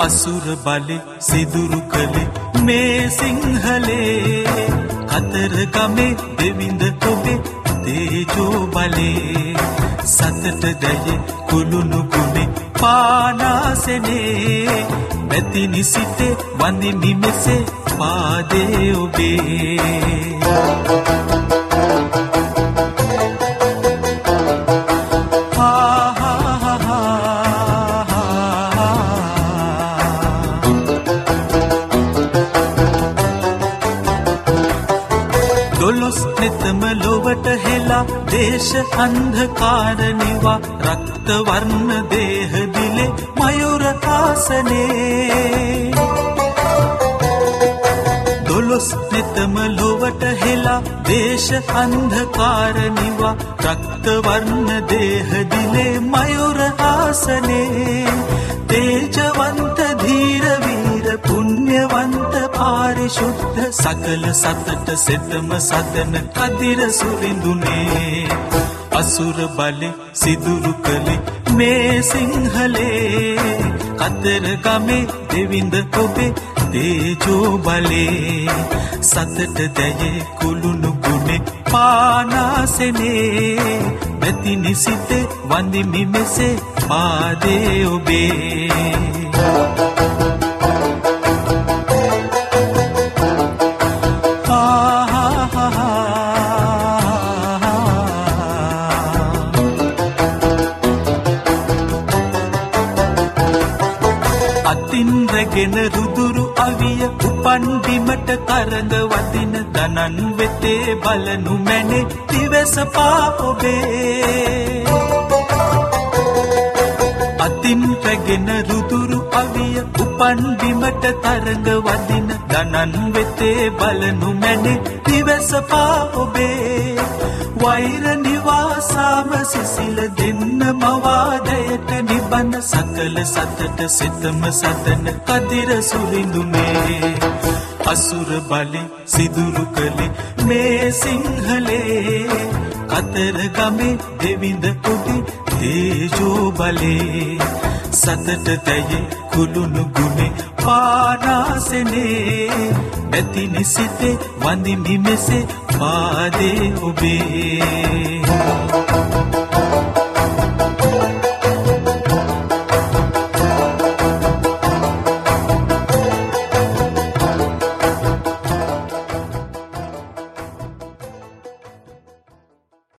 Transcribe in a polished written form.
අසුර බලෙ සිදුරු කළේ මේ සිංහලේ කතරගමේ දෙවිඳ ඔබේ තේජෝ බලේ සතට දැයේ කුළුණු ගුණේ පානාසනේ මෙති නිසිතේ වඳිමි මෙසේ පාදේ ඔබේ දොළොස් නෙතම ලොවට හෙලා දේශ අන්ධකාර නිවා රක්ත වර්ණ දේහ දිලේ මයුර ආසනේ දොළොස් නෙතම ලොවට හෙලා දේශ අන්ධකාර නිවා රක්ත වර්ණ දේහ දිලේ මයුර ආසනේ තේජවන්ත ධීර වීර පුණ්‍යවන්ත පාරිශුද්ධ සකල සතට සෙතම සදන කදිර සුරිඳුනේ අසුර බලෙ සිදුරු කළේ මේ සිංහලේ කතරගමේ දෙවිඳ ඔබේ තේජෝ බලේ සතට දැයේ කුළුණු ගුණේ පානාසනේ මෙති නිසිතේ වඳිමි මෙසේ පාදේ ඔබේ අතින් රැගෙන රුදුරු අවිය උපන් බිමට තරඟ වදින දනන් වෙතේ බලනු මැනේ දිවස පා ඔබේ අතින් රැගෙන රුදුරු අවිය උපන් බිමට තරඟ වදින දනන් වෙතේ බලනු මැනේ දිවස පා ඔබේ වෛර නිවාසාම සිසිල දෙන්න මවාදයට නිබන සකල සතට සිතම සදන කදිර සුරිඳුනේ අසුර බලෙ සිදුරු කළේ මේ සිංහලේ කතරගමේ දෙවිඳ ඔබේ තේජෝ බලේ සතට දැයේ කුළුණු ගුණේ පානාසනේ මෙති නිසිතේ වඳිමි මෙසේ පාදේ ඔබේ